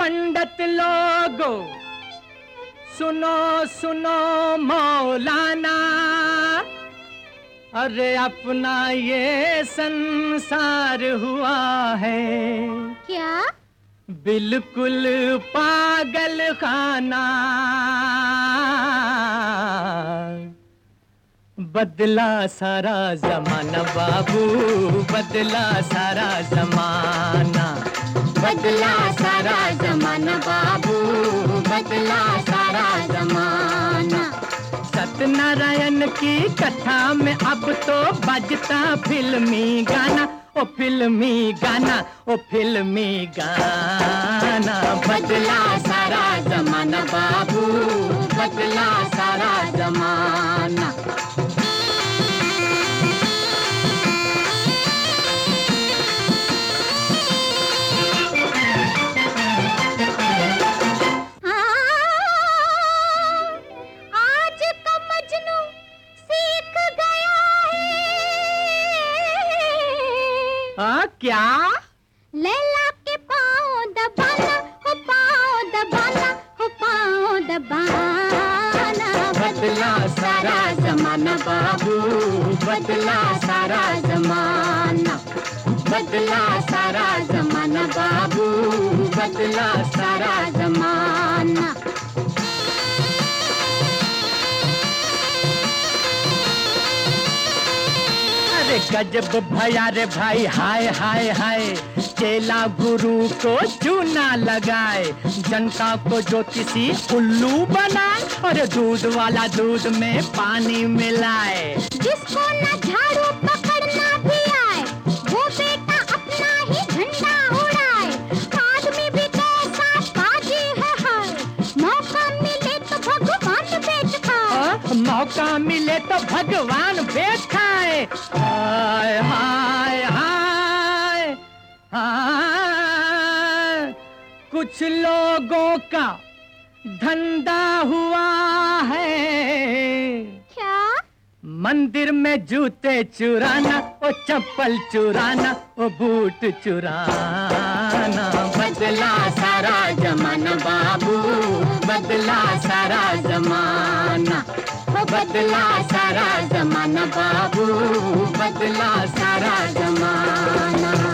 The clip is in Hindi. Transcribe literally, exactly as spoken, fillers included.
पंडित लोगो सुनो सुनो मौलाना, अरे अपना ये संसार हुआ है क्या? बिल्कुल पागल खाना। बदला सारा जमाना बाबू, बदला सारा जमाना, बदला सारा जमाना बाबू, बदला सारा जमाना। सत्यनारायण की कथा में अब तो बजता फिल्मी गाना, ओ फिल्मी गाना, ओ फिल्मी गाना। बदला सारा जमाना बाबू, बदला सारा जमाना। आ, क्या? लैला के पाँव दबाना, हो पाँव दबाना, हो पाँव दबाना। बदला सारा जमाना बाबू, बदला सारा जमाना, बदला सारा जमाना बाबू, बदला सारा जमाना। अरे गजब भया रे भाई, हाय हाय हाय। चेला गुरु को चूना लगाए, जनता को ज्योतिषी उल्लू बनाए, और दूध वाला दूध में पानी मिलाए। जिसको न झाड़ू पकड़ना भी आए, वो बेटा अपना ही झंडा उड़ाए। आदमी भी कैसा बाजी है हाय, मौका मिले तो भगवान बेच खाए। मौका मिले तो भगवान बेच खाए। हाय हाय हाय हाय। कुछ लोगों का धंधा हुआ है, क्या? मंदिर में जूते चुराना, ओ चप्पल चुराना, ओ बूट चुराना। बदला सारा जमाना बाबू, बदला सारा जमाना। बदला सारा जमाना बाबू, बदला सारा जमाना।